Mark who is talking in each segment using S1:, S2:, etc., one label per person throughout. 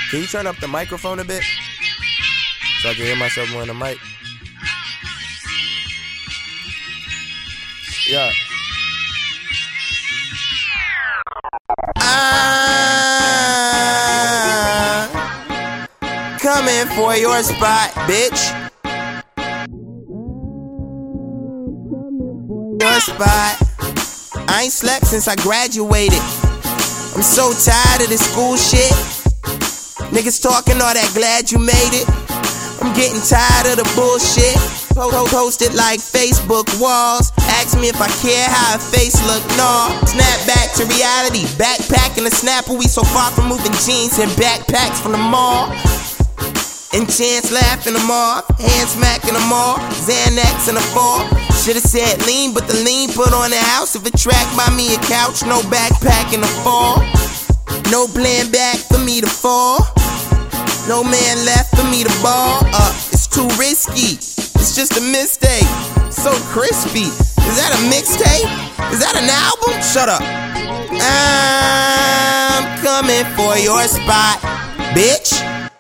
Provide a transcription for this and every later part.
S1: Can you turn up the microphone a bit so I can hear myself more in the mic? Yeah. Coming for your spot, bitch. Your spot. I ain't slept since I graduated. I'm so tired of this school shit. Niggas talking all that glad you made it. I'm getting tired of the bullshit. Posted like Facebook walls. Ask me if I care how a face look. No. Snap back to reality. Backpacking the snapper. We so far from moving jeans and backpacks from the mall. And chance laughing them off. Hand smacking them all. Xanax in the fall. Should've said lean, but the lean put on the house. If it tracked by me a couch, no backpack in the fall. No plan back for me to fall. No man left for me to ball up. It's too risky. It's just a mistake. So crispy. Is that a mixtape? Is that an album? Shut up. I'm coming for your spot, bitch.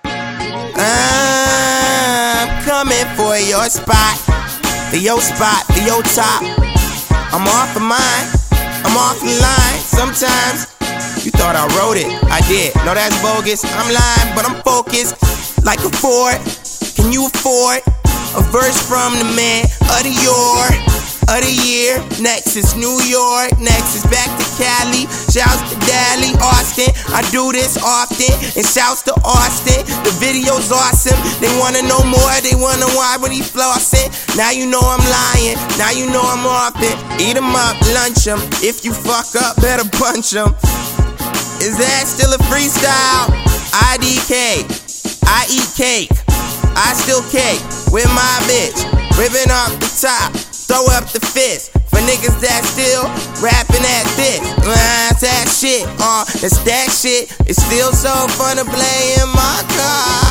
S1: I'm coming for your spot. For your spot, for your top. I'm off of mine. I'm off the line. Sometimes you thought I wrote it. I did. No, that's bogus. I'm lying, but I'm focused like a Ford. Can you afford a verse from the man of the year? Next is New York. Next is back to Cali. Shouts to Dally, Austin. I do this often. And shouts to Austin. The video's awesome. They wanna know more. They wonder why when he flossing. Now you know I'm lying. Now you know I'm off it. Eat 'em up, lunch 'em. If you fuck up, better punch 'em. Is that still a freestyle? IDK. I eat cake. I still cake with my bitch. Ripping off the top. Throw up the fist. For niggas that still rapping at this. That's that shit. That's that shit. It's still so fun to play in my car.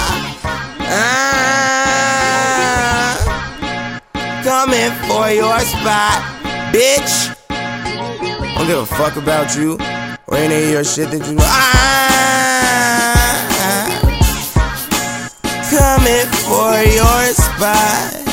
S1: Coming for your spot, bitch. Don't give a fuck about you or any of your shit that you know. Coming for your spot.